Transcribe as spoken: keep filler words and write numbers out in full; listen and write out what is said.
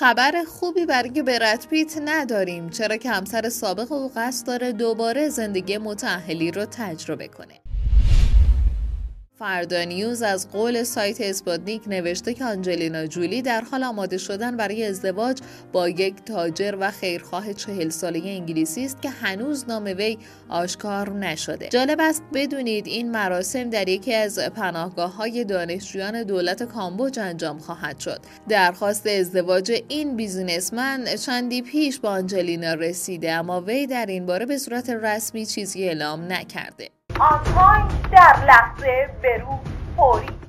خبر خوبی برای براد پیت نداریم، چرا که همسر سابق او قصد داره دوباره زندگی متأهلی رو تجربه کنه. فردا نیوز از قول سایت اسپوتنیک نوشته که آنجلینا جولی در حال آماده شدن برای ازدواج با یک تاجر و خیرخواه چهل ساله انگلیسی است که هنوز نام وی آشکار نشده. جالب است بدونید این مراسم در یکی از پناهگاه‌های دانشجویان دولت کامبوج انجام خواهد شد. درخواست ازدواج این بیزینسمن چندی پیش با آنجلینا رسیده، اما وی در این باره به صورت رسمی چیزی اعلام نکرده. آن تایم در لحظه به روز فوری